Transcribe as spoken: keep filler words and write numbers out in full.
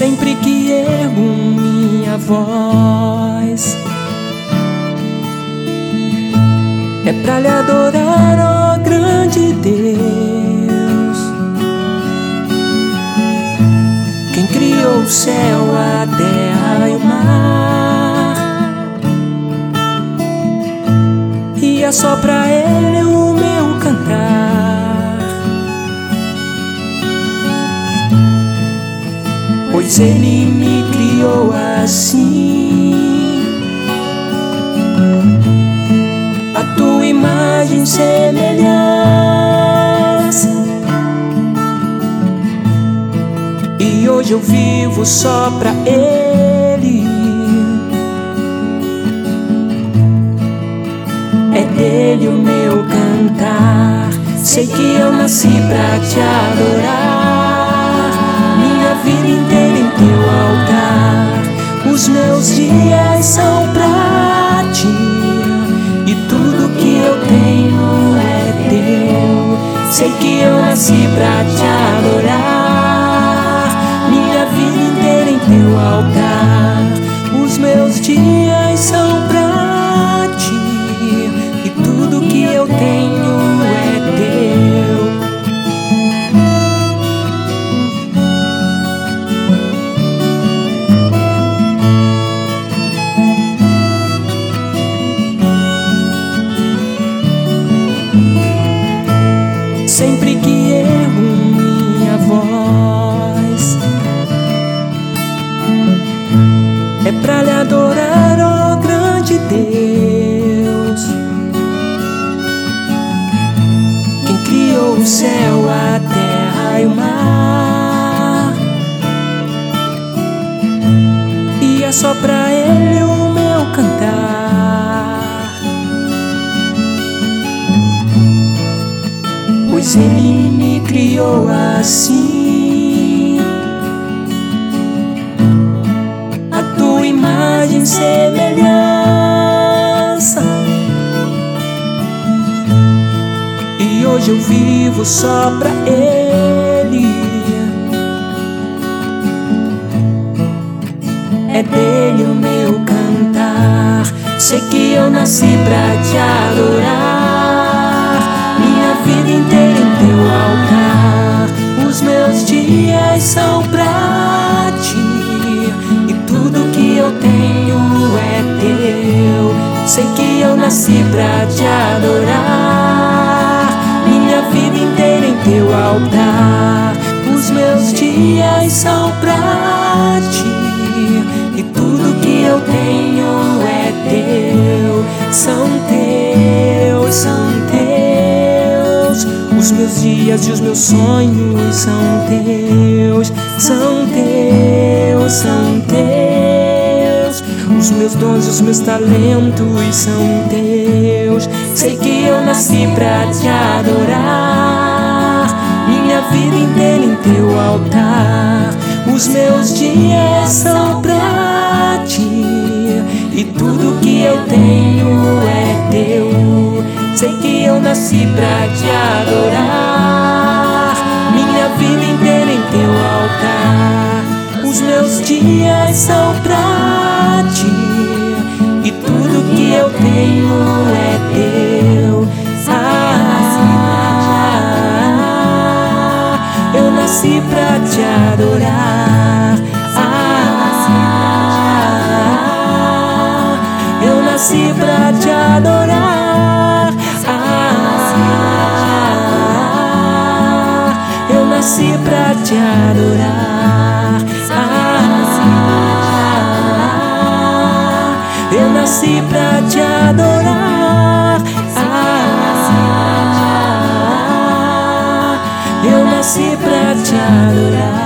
Sempre que ergo minha voz, é pra lhe adorar, ó grande Deus, quem criou o céu, a terra e o mar. E é só pra Ele o meu cantar, pois Ele me criou assim, a tua imagem e semelhança. E hoje eu vivo só pra Ele, é dele o meu cantar. Sei que eu nasci pra te adorar, minha vida inteira em teu altar. Os meus dias são pra ti, e tudo que eu tenho é teu. Sei que eu nasci pra te adorar, minha vida inteira em teu altar. Os meus dias são pra ti, e tudo que eu tenho é teu. Sempre que ergo minha voz, é pra lhe adorar, ó grande Deus, quem criou o céu, a terra e o mar. E é só pra Ele o meu cantar, pois Ele me criou assim, a tua imagem e semelhança. E hoje eu vivo só pra Ele, é dele o meu cantar. Sei que eu nasci pra te adorar, minha vida inteira em teu altar. Os meus dias são pra ti, e tudo que eu tenho é teu. Sei que eu nasci pra te adorar, minha vida inteira em teu altar. Os meus dias são pra ti, e tudo que eu tenho é teu. São teus, são teus. Os meus dias e os meus sonhos são teus. São teus, são teus. Os meus dons e os meus talentos são teus. Sei que eu nasci pra te adorar, minha vida inteira em teu altar. Os meus dias são pra ti, e tudo que eu tenho é teu. Sei que eu nasci pra te adorar, minha vida inteira em teu altar. Os meus dias são pra ti, e tudo que eu tenho é teu. Ah, eu nasci pra te adorar. Ah, eu nasci pra te adorar. Ah, eu nasci pra te adorar. Ah, eu nasci pra te adorar. Ah, eu nasci pra te adorar.